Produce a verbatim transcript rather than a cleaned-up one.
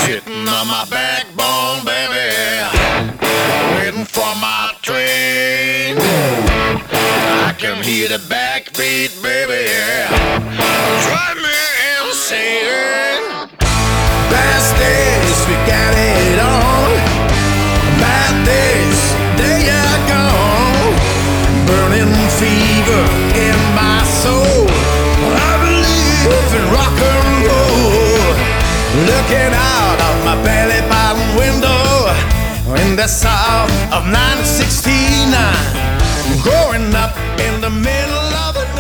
Sitting on my backbone, baby, waiting for my train. I can hear the backbeat, baby, drive me insane. Best days, we got it on. Bad days, they are gone. Burning fever in my soul. I believe in rock and roll. Looking out of my belly button window in the south of nineteen sixty-nine, growing up in the middle of the